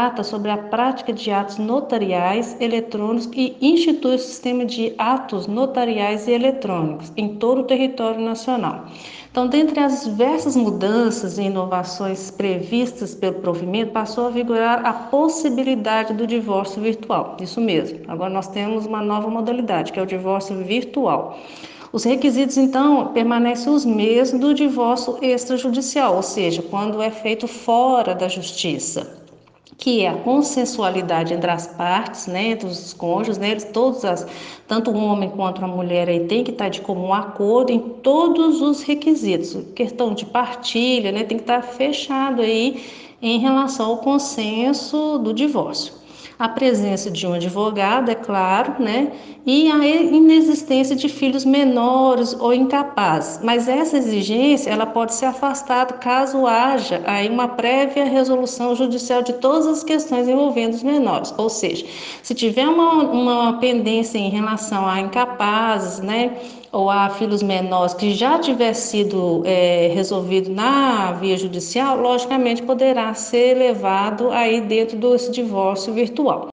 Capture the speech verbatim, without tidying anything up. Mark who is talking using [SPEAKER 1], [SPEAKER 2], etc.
[SPEAKER 1] trata sobre a prática de atos notariais eletrônicos e institui o sistema de atos notariais e eletrônicos em todo o território nacional. Então, dentre as diversas mudanças e inovações previstas pelo provimento, passou a vigorar a possibilidade do divórcio virtual. Isso mesmo, agora nós temos uma nova modalidade, que é o divórcio virtual. Os requisitos, então, permanecem os mesmos do divórcio extrajudicial, ou seja, quando é feito fora da justiça, que é a consensualidade entre as partes, né, entre os cônjuges, né, eles, todos as, tanto o homem quanto a mulher aí tem que estar de comum acordo em todos os requisitos. Questão de partilha, né, tem que estar fechado aí em relação ao consenso do divórcio. A presença de um advogado, é claro, né? E a inexistência de filhos menores ou incapazes. Mas essa exigência, ela pode ser afastada caso haja aí uma prévia resolução judicial de todas as questões envolvendo os menores. Ou seja, se tiver uma, uma pendência em relação a incapazes, né? Ou a filhos menores que já tiver sido é, resolvido na via judicial, logicamente poderá ser levado aí dentro desse divórcio virtual.